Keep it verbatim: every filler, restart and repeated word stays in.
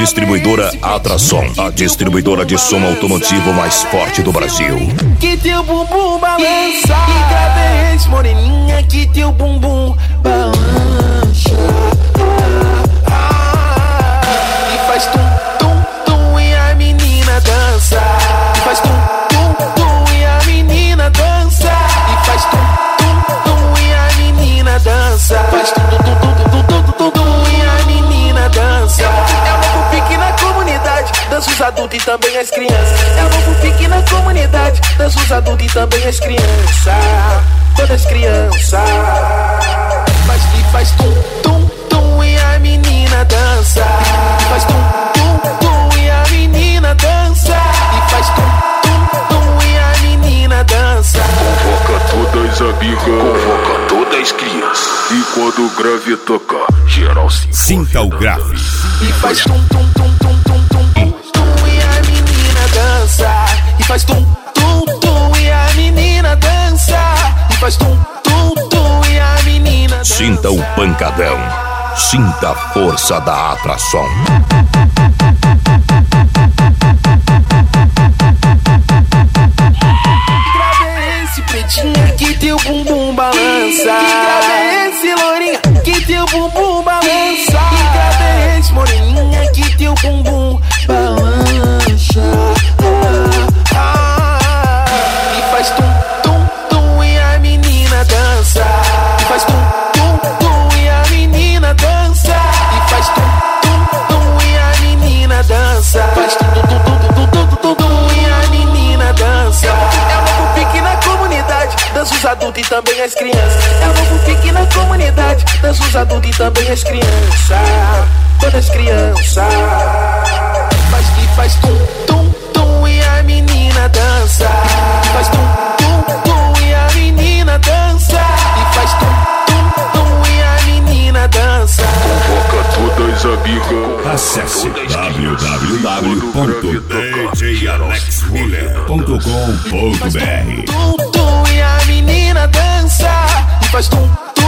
Distribuidora Atrason, a distribuidora de som automotivo mais forte do Brasil. Que teu bumbum balança. E gravidez, moreninha, que teu bumbum balança. E faz tum, tum, tum e a menina dança. E faz tum, tum, tum e a menina dança. E faz tum, tum, tum e a menina dança. Faz tum, tum, tum, tum, tum, tum, tum e a menina dança. É o novo pique na comunidade, dança os adultos e também as crianças. É o novo pique na comunidade, dança os adultos e também as crianças. Todas as crianças. Faz e faz tum, tum, tum e a menina dança. E faz tum, tum, tum e a menina dança. E faz tum, tum, tum e a menina dança. Convoca todas as amigas, convoca todas as crianças. E quando o grave tocar, geral se Sinta o grave. E faz tum, tum, tum, tum, tum, tum, tum, tum e a menina dança. E faz tum, tum, tum e a menina dança. E faz tum, tum, tum e a menina dança. Sinta o pancadão. Sinta a força da atração. Esse pretinha que teu bumbum balança. Que grave é esse, lourinha, que teu bumbum balança. Que grave é esse, moreninha, que teu bumbum balança. Ah, ah, e faz tum, tum, tum e a menina dança. E faz tum, tum, tum e a menina dança. E faz tum, tum, tum e a menina dança. Faz tum, tum, tum, tum, tum, tum, tum e a menina dança. É o novo pique na comunidade, dança os adultos e também as crianças. É o novo pique na comunidade, dança os adultos e também as crianças. Todas as crianças. Faz e faz tum, tum, tum e a menina dança. E faz tum, tum, tum e a menina dança. E faz tum, tum, tum e a menina dança. convoca todas as amigas. Acesse w w w ponto d j alex miller ponto com ponto b r. Tum, tum e a menina dança. E faz tum, tum.